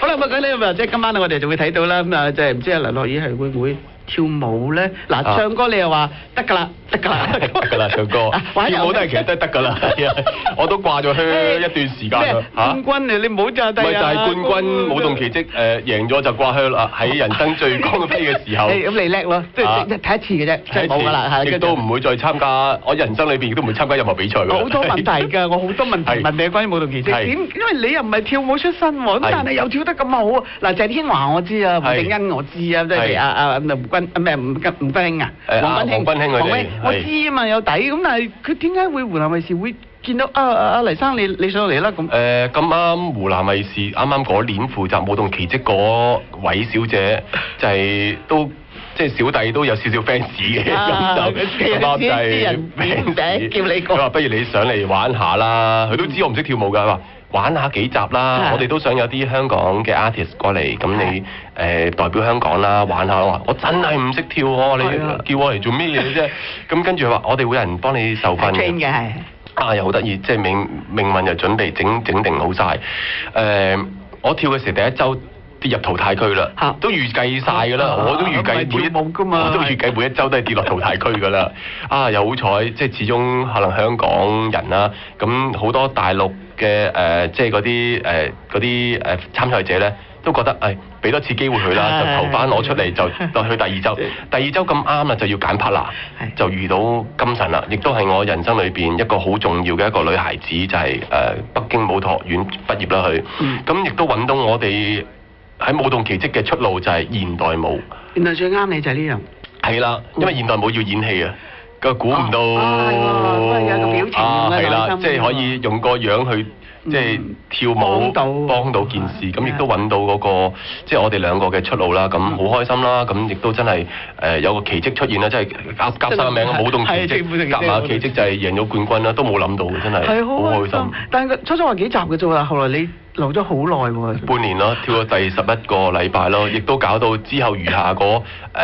啦，咁啊呢即係今晚我哋就會睇到啦。咁啊，即係唔知阿梁樂怡係會唔會跳舞咧？嗱，唱歌你又話得㗎啦，得㗎啦， 得㗎啦，唱歌。跳舞都係其實都係得㗎啦，係啊，我都掛咗靴一段時間啦。 冠軍啊，你唔好就係。 咪就係冠軍舞動奇蹟贏咗就掛靴啦，喺人生最高峰嘅時候。 咁你叻咯，即係睇一次嘅啫，即係冇㗎啦， 亦都唔會再參加，我人生裏邊亦都唔會參加任何比賽㗎。 好多問題㗎，我好多問題問你關於舞動奇蹟。點？因為你又唔係跳舞出身喎，咁但係又跳得咁好啊！嗱，鄭天華我知啊，胡定欣我知啊，即係阿吳君興啊，黃君興嗰啲，我知啊嘛，有底咁，但係佢點解會湖南衛視會見到阿黎生你上嚟啦咁？ 咁啱湖南衛視啱啱嗰年負責舞動奇蹟嗰位小姐就係都即係小弟都有少少 fans 嘅，咁就啱就係 fans 叫你講， 佢話不如你上嚟玩下啦，佢都知我唔識跳舞㗎，話玩下幾集啦，我哋都想有啲香港嘅 artist 過嚟，咁你代表香港啦，玩下咯。我真係唔識跳喎，你叫我嚟做咩嘢啫？咁跟住佢話我哋會有人幫你受訓嘅，又好得意，即係命運又準備整定好晒。我跳嘅時候第一週跌入淘汰區啦，都預計晒㗎啦，我都預計每一週都係跌落淘汰區㗎啦。又好彩，即係始終可能香港人啦，咁好多大陸嘅即係嗰啲參賽者咧，都覺得俾多次機會佢啦，就投翻攞出嚟就去第二週。第二週咁啱啦，就要揀 partner，就遇到金晨啦，亦都係我人生裏邊一個好重要嘅一個女孩子，就係北京舞蹈學院畢業啦佢。咁亦都揾到我哋喺舞動奇蹟嘅出路就係現代舞。 原來最啱你就係呢樣。 係啦，因為現代舞要演戲啊。估唔到有個表情係啦，即係可以用個樣去即係跳舞幫到件事，咁亦都揾到嗰個即係我哋兩個嘅出路啦。咁好開心啦，咁亦都真係有個奇蹟出現啦，即係夾晒名舞動奇蹟，夾埋奇蹟就係贏咗冠軍啦，都冇諗到嘅真係好開心。 但係初話幾集嘅啫喎，後來你留咗好耐喎。 半年咯，跳到第11個禮拜咯，亦都搞到之後餘下嗰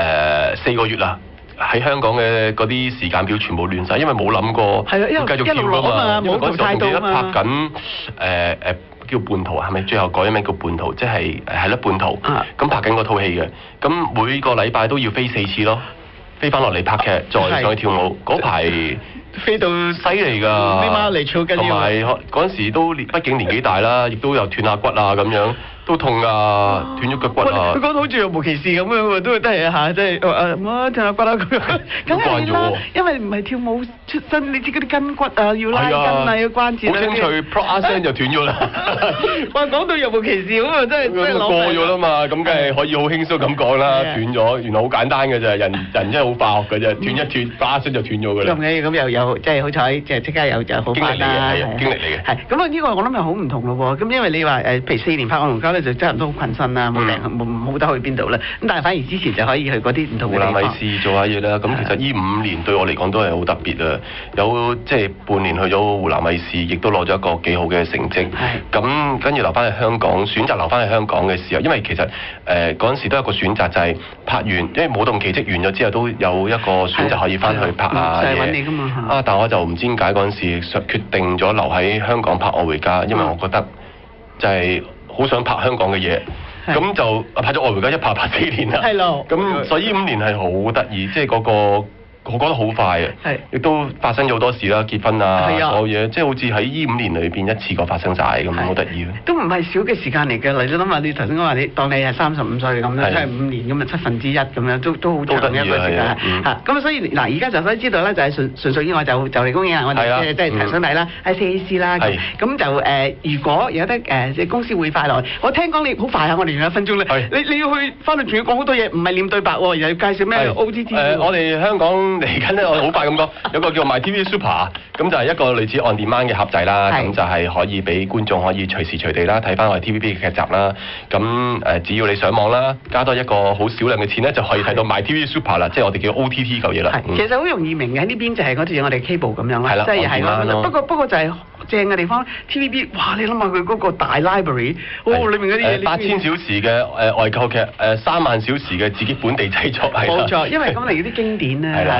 4個月啦。喺香港嘅嗰啲時間表全部亂晒，因為冇諗過繼續跳㗎嘛。因為嗰時我仲記得拍緊叫半途，係咪最後改咗名叫半途？即係係啦半途。咁拍緊嗰套戲嘅，咁每個禮拜都要飛4次咯，飛翻落嚟拍劇，再上去跳舞。嗰排飛到犀利㗎， 啲貓嚟超緊要。 同埋嗰陣時都畢竟年紀大啦，亦都有斷下骨啊咁樣。都痛啊，斷咗腳骨啊！ 佢講到好似若無其事咁樣喎，都係嚇，即係斷下骨啦咁樣。梗係啦，因為唔係跳舞出身，你知嗰啲筋骨啊，要拉筋啊，要關節。 好清脆，啪一聲就斷咗啦。 話講到若無其事咁啊，真係過咗啦嘛，咁梗係可以好輕鬆咁講啦。斷咗，原來好簡單嘅啫，人真係好化學嘅啫，斷一斷，啪一聲就斷咗㗎啦。 咁又有即係好彩，即係即刻又好快啦。 經歷嚟嘅。 係咁啊！呢個我諗又好唔同咯喎。咁因為你話譬如4年拍《愛龍膠》咧，就真係都好困身啦，冇得去邊度啦。咁但係反而之前就可以去嗰啲唔同嘅地方。 湖南衛視做下嘢啦。咁其實呢5年對我嚟講都係好特別啊！有即係半年去咗湖南衛視，亦都攞咗一個幾好嘅成績。咁跟住留翻去香港，選擇留翻去香港嘅時候，因為其實嗰陣時都有個選擇，就係拍完，因為舞動奇蹟完咗之後，都有一個選擇可以翻去拍下嘢。 揾你㗎嘛。 但我就唔知點解嗰陣時決定咗留喺香港拍《愛回家》，因為我覺得就係好想拍香港嘅嘢，咁就拍咗《愛回家》一拍4年啦。係咯。咁所以5年係好得意，即係嗰個。我覺得好快啊，亦都發生咗好多事啦，結婚啊，所有嘢，即係好似喺呢5年裏邊一次過發生晒咁，好得意。都唔係少嘅時間嚟嘅，嚟咗諗下，你頭先講話你當你係35歲咁樣，即係5年咁啊1/7咁樣，都好長嘅一個時間嚇。咁所以嗱，而家就可以知道咧，就係純屬意外就嚟公映啦，我哋即係提醒你啦，喺 CAC 啦，咁就如果有得即係公司會快來，我聽講你好快啊，我哋仲有1分鐘咧，你要去翻去仲要講好多嘢，唔係念對白喎，又要介紹咩 OTT。我哋香港。嚟緊咧，我好快咁講，有個叫 MyTV Super， 咁就係一個類似 on demand 嘅盒仔啦，咁就係可以俾觀眾可以隨時隨地啦睇翻我哋 TVB 嘅劇集啦。咁只要你上網啦，加多一個好少量嘅錢咧，就可以睇到 MyTV Super 啦，即係我哋叫 OTT 嚿嘢啦。其實好容易明嘅，呢邊就係好似我哋 cable 咁樣啦，即係係咯。不過就係正嘅地方 ，TVB 哇！你諗下佢嗰個大 library，裏面嗰啲嘢，8000小時嘅外購劇，3萬小時嘅自己本地製作係。冇錯，因為咁嚟嗰啲經典咧，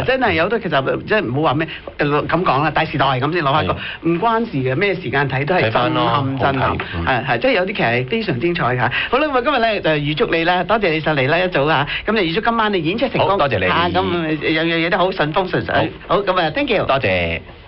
真係有得其實即係唔好話咩咁講啦，大時代咁先攞翻個，唔關事嘅，咩時間睇都係震撼，係即係有啲其實係非常精彩㗎。好啦，咁今日咧就預祝你啦，多謝你上嚟啦一早嚇，咁就預祝今晚你演出成功， 多謝你， 咁樣嘢都好順風順水，好咁啊 ，thank you， 多謝。